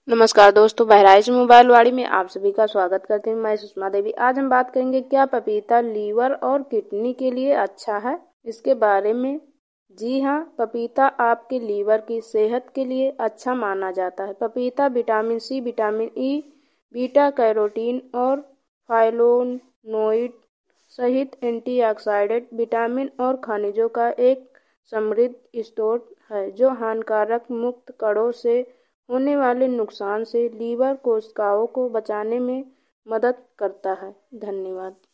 नमस्कार दोस्तों, बहराइच मोबाइल वाड़ी में आप सभी का स्वागत करती हूँ। मैं सुषमा देवी। आज हम बात करेंगे क्या पपीता लीवर और किडनी के लिए अच्छा है, इसके बारे में। जी हाँ, पपीता आपके लीवर की सेहत के लिए अच्छा माना जाता है। पपीता vitamin C, vitamin E, beta carotene और फाइलोनोइड सहित एंटीऑक्सीडेंट, विटामिन और खनिजों का एक समृद्ध स्रोत है, जो हानिकारक मुक्त कणों से होने वाले नुकसान से लीवर कोशिकाओं को बचाने में मदद करता है। धन्यवाद।